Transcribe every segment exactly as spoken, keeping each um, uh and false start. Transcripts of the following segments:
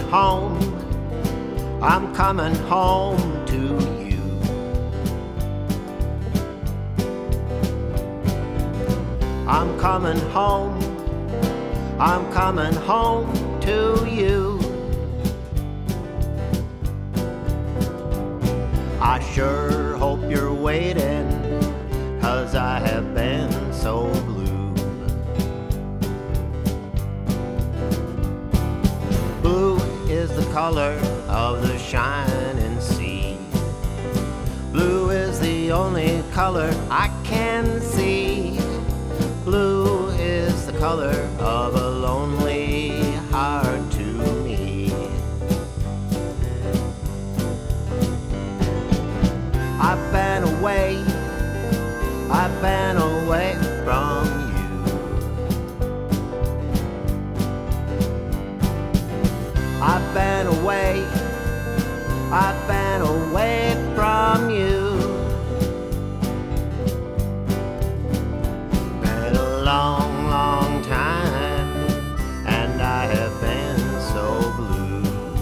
home, I'm coming home to you. I'm coming home, I'm coming home to you. I sure hope you're waiting, 'cause I have been so blue. Blue is the color of the shining sea. Blue is the only color I can see. Blue is the color of a lonely heart to me. I've been away, I've been away from you. I've been away, I've been away from you. Been a long, long time, and I have been so blue.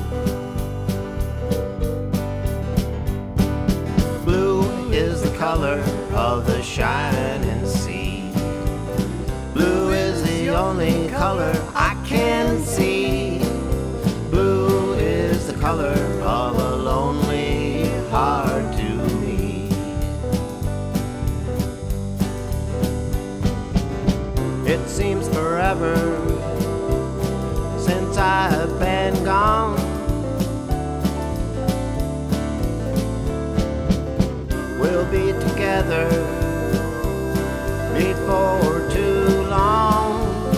Blue is the color of the shining sea. Blue is the only color I can see. Blue is the color of a lonely heart to me. It seems forever since I have been gone. We'll be together before too long.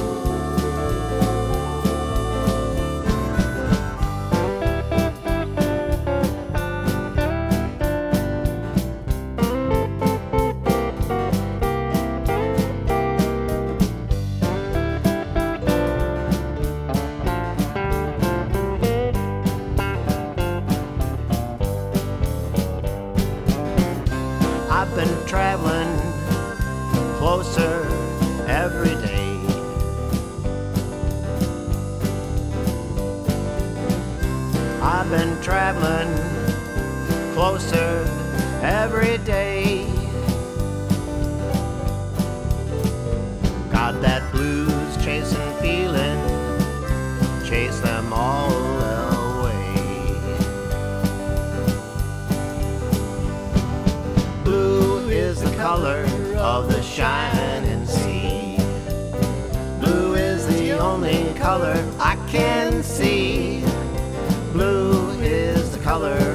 I've been traveling closer every day. I've been traveling closer every day. Got that blues chasing feeling, chase them all away. Blue is the color of the shining sea. Blue is the only color I can see. Blue is the color